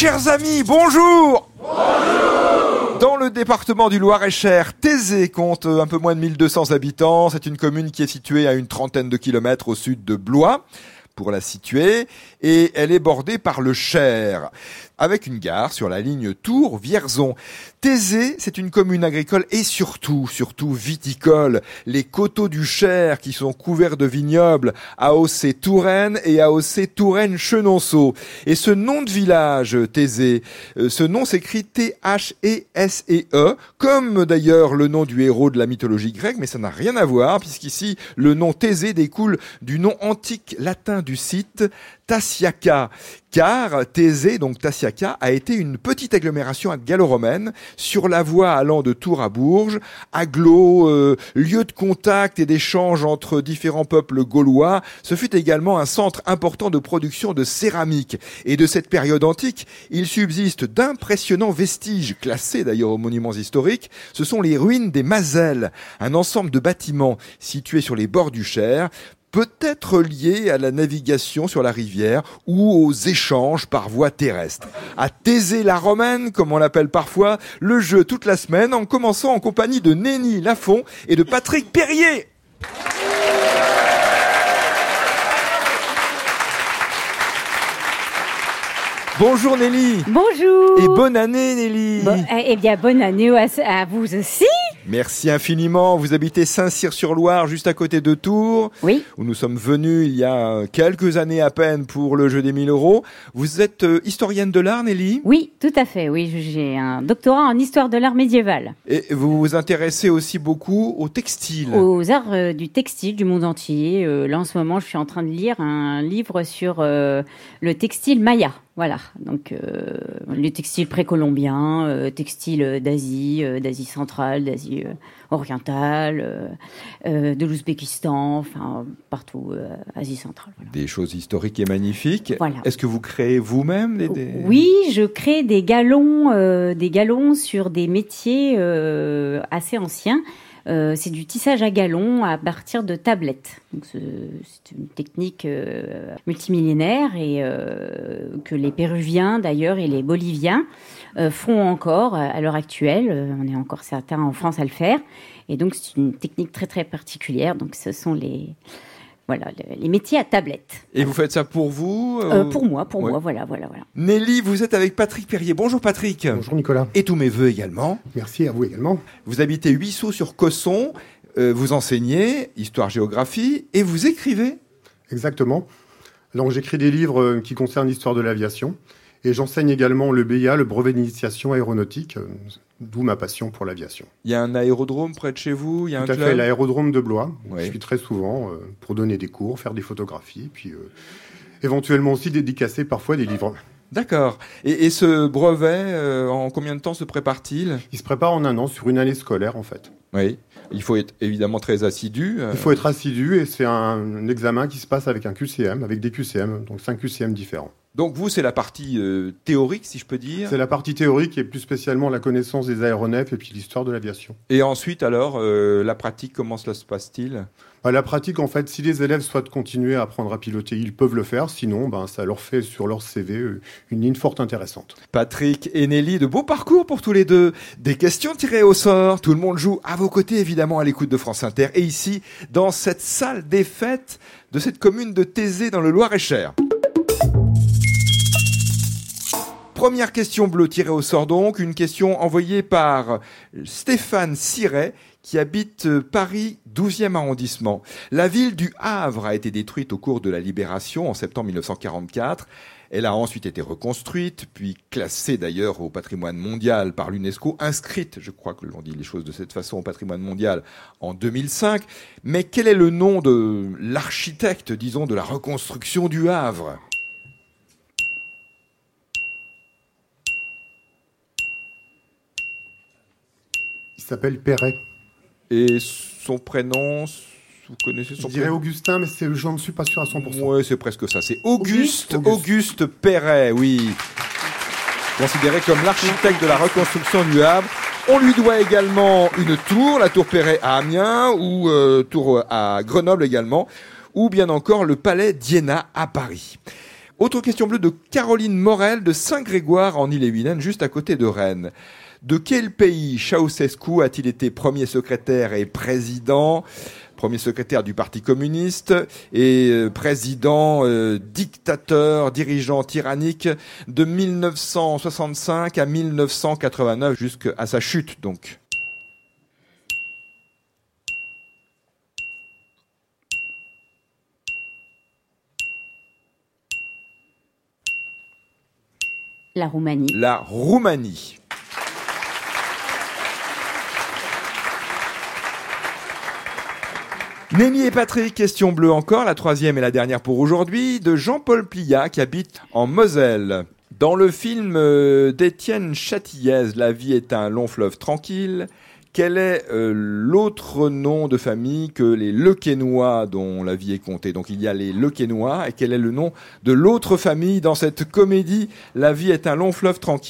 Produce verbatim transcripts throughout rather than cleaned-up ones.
Chers amis, bonjour. Bonjour. Dans le département du Loir-et-Cher, Taizé compte un peu moins de mille deux cents habitants. C'est une commune qui est située à une trentaine de kilomètres au sud de Blois, pour la situer, et elle est bordée par le Cher, avec une gare sur la ligne Tours-Vierzon. Taizé, c'est une commune agricole et surtout, surtout viticole. Les coteaux du Cher qui sont couverts de vignobles, A O C Touraine et A O C Touraine-Chenonceau. Et ce nom de village, Taizé, ce nom s'écrit T H E S E E, comme d'ailleurs le nom du héros de la mythologie grecque, mais ça n'a rien à voir, puisqu'ici, le nom Taizé découle du nom antique latin du site, Tasiaca, car Taizé, donc Tasiaca, a été une petite agglomération gallo-romaine sur la voie allant de Tours à Bourges, agglo, euh, lieu de contact et d'échange entre différents peuples gaulois. Ce fut également un centre important de production de céramique. Et de cette période antique, il subsiste d'impressionnants vestiges, classés d'ailleurs aux monuments historiques. Ce sont les ruines des Mazelles, un ensemble de bâtiments situés sur les bords du Cher, peut-être lié à la navigation sur la rivière ou aux échanges par voie terrestre. À Taizé la Romaine, comme on l'appelle parfois, le jeu toute la semaine, en commençant en compagnie de Nelly Lafont et de Patrick Perrier. Bonjour Nelly. Bonjour. Et bonne année Nelly. Bon, eh bien, bonne année à, à vous aussi. Merci infiniment. Vous habitez Saint-Cyr-sur-Loire, juste à côté de Tours. Oui. Où nous sommes venus il y a quelques années à peine pour le jeu des mille euros. Vous êtes euh, historienne de l'art, Nelly ? Oui, tout à fait. Oui, j'ai un doctorat en histoire de l'art médiéval. Et vous vous intéressez aussi beaucoup au textile. Aux arts euh, du textile du monde entier. Euh, là, en ce moment, je suis en train de lire un livre sur euh, le textile maya. Voilà, donc euh, les textiles précolombiens, euh, textiles d'Asie, euh, d'Asie centrale, d'Asie euh, orientale, euh, euh, de l'Ouzbékistan, enfin partout, euh, Asie centrale. Voilà. Des choses historiques et magnifiques. Voilà. Est-ce que vous créez vous-même des, des... Oui, je crée des galons, euh, des galons sur des métiers euh, assez anciens. Euh, c'est du tissage à galons à partir de tablettes. Donc, c'est, c'est une technique euh, multimillénaire et euh, que les Péruviens d'ailleurs et les Boliviens euh, font encore à l'heure actuelle. Euh, on est encore certains en France à le faire. Et donc c'est une technique très très particulière. Donc ce sont les Voilà, les métiers à tablette. Et vous faites ça pour vous euh, euh, Pour moi, pour ouais. moi, voilà, voilà, voilà. Nelly, vous êtes avec Patrick Perrier. Bonjour Patrick. Bonjour Nicolas. Et tous mes vœux également. Merci à vous également. Vous habitez Huisseau-sur-Cosson, euh, vous enseignez histoire-géographie et vous écrivez. Exactement. Donc j'écris des livres qui concernent l'histoire de l'aviation et j'enseigne également le B I A, le brevet d'initiation aéronautique, d'où ma passion pour l'aviation. Il y a un aérodrome près de chez vous, il y a Tout un à club. fait, l'aérodrome de Blois. Ouais. Je suis très souvent euh, pour donner des cours, faire des photographies, puis euh, éventuellement aussi dédicacer parfois des livres. D'accord. Et, et ce brevet, euh, en combien de temps se prépare-t-il ? Il se prépare en un an, sur une année scolaire en fait. Oui. Il faut être évidemment très assidu. Euh... Il faut être assidu et c'est un, un examen qui se passe avec un Q C M, avec des Q C M, donc cinq Q C M différents. Donc vous, c'est la partie euh, théorique, si je peux dire. C'est la partie théorique et plus spécialement la connaissance des aéronefs et puis l'histoire de l'aviation. Et ensuite, alors, euh, la pratique, comment cela se passe-t-il ? Bah, la pratique, en fait, si les élèves souhaitent continuer à apprendre à piloter, ils peuvent le faire. Sinon, ben, ça leur fait sur leur C V une ligne forte intéressante. Patrick et Nelly, de beaux parcours pour tous les deux. Des questions tirées au sort. Tout le monde joue à vos côtés, évidemment, à l'écoute de France Inter. Et ici, dans cette salle des fêtes de cette commune de Taizé dans le Loir-et-Cher. Première question bleue tirée au sort donc, une question envoyée par Stéphane Siret qui habite Paris douzième arrondissement. La ville du Havre a été détruite au cours de la Libération en septembre mille neuf cent quarante-quatre. Elle a ensuite été reconstruite, puis classée d'ailleurs au patrimoine mondial par l'UNESCO, inscrite, je crois que l'on dit les choses de cette façon, au patrimoine mondial en deux mille cinq. Mais quel est le nom de l'architecte, disons, de la reconstruction du Havre ? Il s'appelle Perret. Et son prénom, vous connaissez son Je dirais prénom ? Augustin, mais c'est, je ne suis pas sûr à cent pour cent. Oui, c'est presque ça. C'est Auguste, Auguste, Auguste Perret, oui. Considéré comme l'architecte de la reconstruction du Havre. On lui doit également une tour, la tour Perret à Amiens, ou euh, tour à Grenoble également, ou bien encore le palais d'Iéna à Paris. Autre question bleue de Caroline Morel de Saint-Grégoire en Ille-et-Vilaine, juste à côté de Rennes. De quel pays Ceausescu a-t-il été premier secrétaire et président ? Premier secrétaire du Parti communiste et euh, président, euh, dictateur, dirigeant tyrannique de mille neuf cent soixante-cinq à mille neuf cent quatre-vingt-neuf jusqu'à sa chute donc. La Roumanie. La Roumanie. Nelly et Patrick, question bleue encore, la troisième et la dernière pour aujourd'hui, de Jean-Paul Pliat qui habite en Moselle. Dans le film euh, d'Étienne Châtillaise, La vie est un long fleuve tranquille, quel est euh, l'autre nom de famille que les Lequesnois dont la vie est comptée ? Donc il y a les Lequesnois, et quel est le nom de l'autre famille dans cette comédie La vie est un long fleuve tranquille ?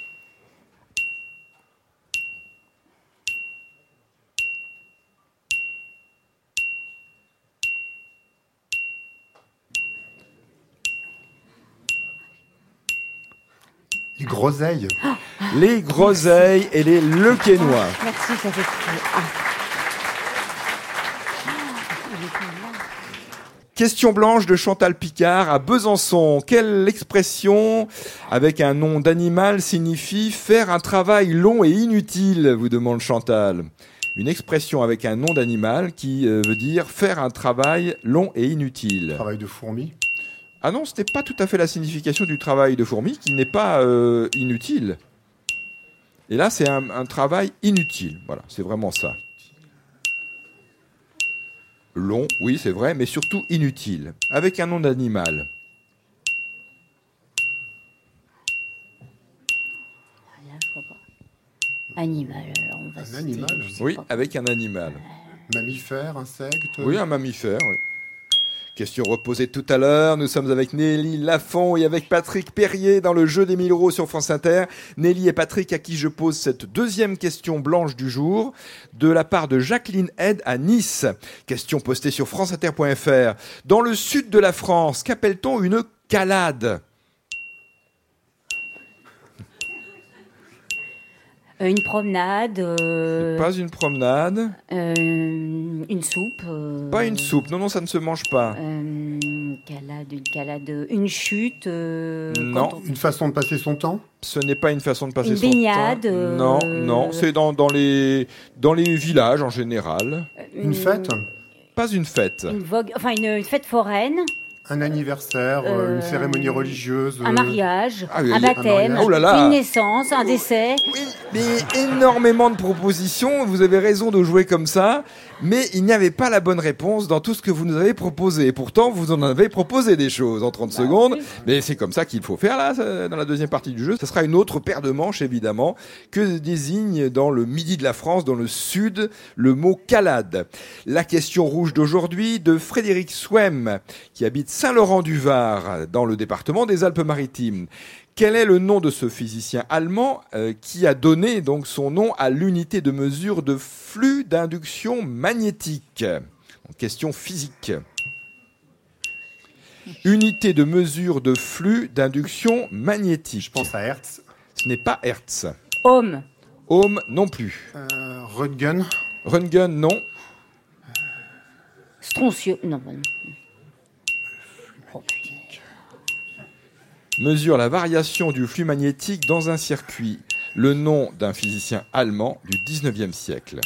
Les groseilles. Les groseilles et les Lequesnois. Merci, ça fait ah. Question blanche de Chantal Picard à Besançon. Quelle expression avec un nom d'animal signifie faire un travail long et inutile, vous demande Chantal. Une expression avec un nom d'animal qui euh, veut dire faire un travail long et inutile. Travail de fourmi. Ah non, ce n'est pas tout à fait la signification du travail de fourmi, qui n'est pas euh, inutile. Et là, c'est un, un travail inutile. Voilà, c'est vraiment ça. Long, oui, c'est vrai, mais surtout inutile. Avec un nom d'animal. Là, je vois pas. Animal, alors on va Un citer, animal je sais Oui, pas. avec un animal. Mammifère, insecte. Oui, un mammifère, oui. Question reposée tout à l'heure. Nous sommes avec Nelly Lafont et avec Patrick Perrier dans le jeu des mille euros sur France Inter. Nelly et Patrick à qui je pose cette deuxième question blanche du jour de la part de Jacqueline Head à Nice. Question postée sur franceinter point f r. Dans le sud de la France, qu'appelle-t-on une calade ? Euh, une promenade. Euh, Pas une promenade. euh, une soupe. euh, Pas une soupe. Non, non, ça ne se mange pas. Euh, calade, une calade, une chute. euh, Non. quand on- Une façon de passer son temps. Ce n'est pas une façon de passer Une son baignade, temps. euh, Non, non. C'est dans, dans, les, dans les villages en général. Une fête. Pas une fête. Une vogue, enfin une, une fête foraine, Un anniversaire. euh, Euh, Une cérémonie religieuse. un euh, mariage, Ah oui, un il y a- baptême, un mariage. Oh là là. une naissance, un décès. Oui, mais énormément de propositions. Vous avez raison de jouer comme ça. Mais il n'y avait pas la bonne réponse dans tout ce que vous nous avez proposé. Et pourtant, vous en avez proposé des choses en trente secondes. Mais c'est comme ça qu'il faut faire là, ça, dans la deuxième partie du jeu. Ce sera une autre paire de manches, évidemment, que désigne dans le midi de la France, dans le sud, le mot calade. La question rouge d'aujourd'hui de Frédéric Swem, qui habite Saint-Laurent-du-Var, dans le département des Alpes-Maritimes. Quel est le nom de ce physicien allemand euh, qui a donné donc son nom à l'unité de mesure de flux d'induction magnétique ? Donc, question physique. Unité de mesure de flux d'induction magnétique. Je pense à Hertz. Ce n'est pas Hertz. Homme, Ohm non plus. Euh, Röntgen. Röntgen non. strontieux. Non, non. Oh, putain. Mesure la variation du flux magnétique dans un circuit. Le nom d'un physicien allemand du dix-neuvième siècle.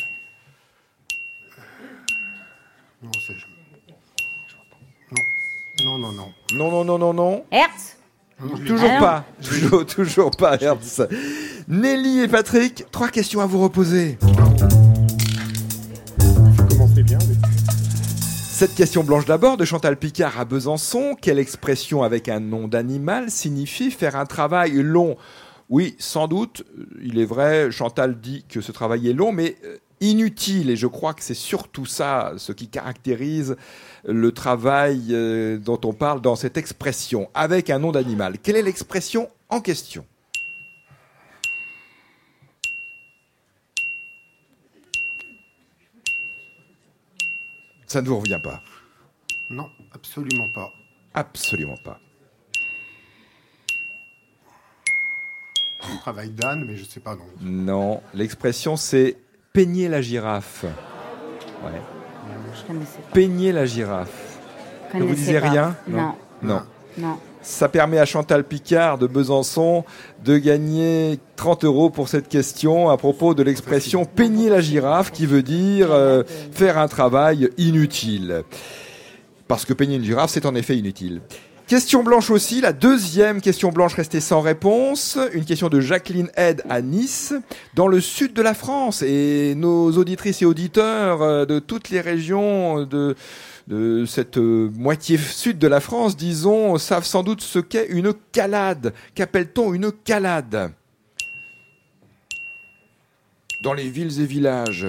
Non, c'est. Non. Non, non, non. Non, non, non, non, non. Hertz. Toujours Ah non. pas. Toujours, toujours pas, Hertz. Nelly et Patrick, trois questions à vous reposer. Ça commençait bien, mais. Cette question blanche d'abord de Chantal Picard à Besançon. Quelle expression avec un nom d'animal signifie faire un travail long ? Oui, sans doute, il est vrai, Chantal dit que ce travail est long, mais inutile. Et je crois que c'est surtout ça, ce qui caractérise le travail dont on parle dans cette expression, avec un nom d'animal. Quelle est l'expression en question ? Ça ne vous revient pas ? Non, absolument pas. Absolument pas. travail d'âne, mais je sais pas, non. Non, l'expression c'est peigner la girafe. Ouais. Je connaissais pas. Peigner la girafe. Je Ça vous connaissais disait pas. rien? Non. Non. Non. Ça permet à Chantal Picard de Besançon de gagner trente euros pour cette question à propos de l'expression peigner la girafe, qui veut dire euh, faire un travail inutile. Parce que peigner une girafe, c'est en effet inutile. Question blanche aussi, la deuxième question blanche restée sans réponse. Une question de Jacqueline Head à Nice, dans le sud de la France. Et nos auditrices et auditeurs euh, de toutes les régions de, de cette euh, moitié sud de la France, disons, savent sans doute ce qu'est une calade. Qu'appelle-t-on une calade dans les villes et villages?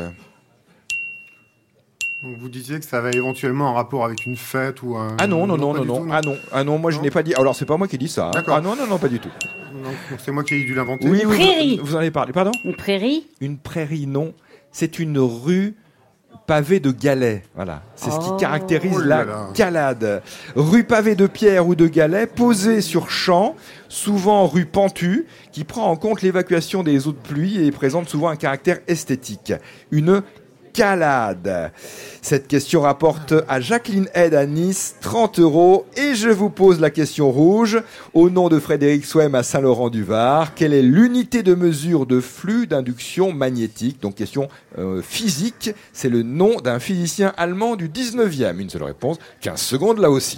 Donc vous disiez que ça avait éventuellement un rapport avec une fête ou un... Ah non, non, non, pas non, du non. tout, Ah non, ah non, moi je Non. n'ai pas dit. Alors c'est pas moi qui ai dit ça. Hein. D'accord. Ah non, non, non, pas du tout. Non, donc c'est moi qui ai dû l'inventer. Oui, oui, prairie. vous, vous en avez parlé. Pardon? Une prairie. Une prairie, non. C'est une rue pavée de galets. Voilà. C'est ce Oh. qui caractérise Oh la là là. calade. Rue pavée de pierre ou de galets, posée sur champ, souvent rue pentue, qui prend en compte l'évacuation des eaux de pluie et présente souvent un caractère esthétique. Une calade. Cette question rapporte à Jacqueline Head à Nice trente euros. Et je vous pose la question rouge. Au nom de Frédéric Swaim à Saint-Laurent-du-Var, quelle est l'unité de mesure de flux d'induction magnétique? Donc question euh, physique. C'est le nom d'un physicien allemand du dix-neuvième. Une seule réponse. quinze secondes là aussi.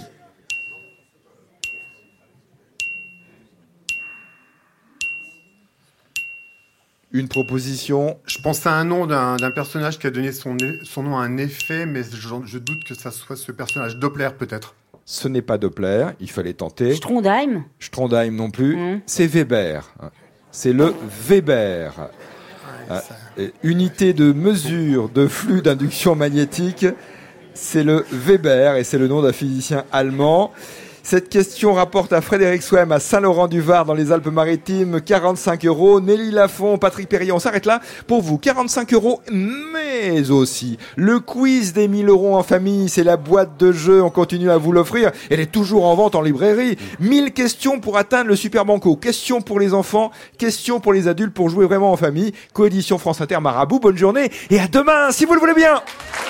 Une proposition. Je pense à un nom d'un d'un personnage qui a donné son, e- son nom à un effet, mais je, je doute que ça soit ce personnage. Doppler, peut-être. Ce n'est pas Doppler, il fallait tenter. Strondheim. Strondheim non plus. Mmh. C'est Weber. C'est le Weber. Ouais, Ah, ça- et unité de mesure de flux d'induction magnétique, c'est le Weber et c'est le nom d'un physicien allemand. Cette question rapporte à Frédéric Swaim à Saint-Laurent-du-Var dans les Alpes-Maritimes, quarante-cinq euros. Nelly Lafont, Patrick Perrier, on s'arrête là pour vous. quarante-cinq euros, mais aussi le quiz des mille euros en famille, c'est la boîte de jeu, on continue à vous l'offrir. Elle est toujours en vente en librairie. mille questions pour atteindre le Super Banco. Questions pour les enfants, questions pour les adultes pour jouer vraiment en famille. Coédition France Inter Marabout, bonne journée et à demain si vous le voulez bien.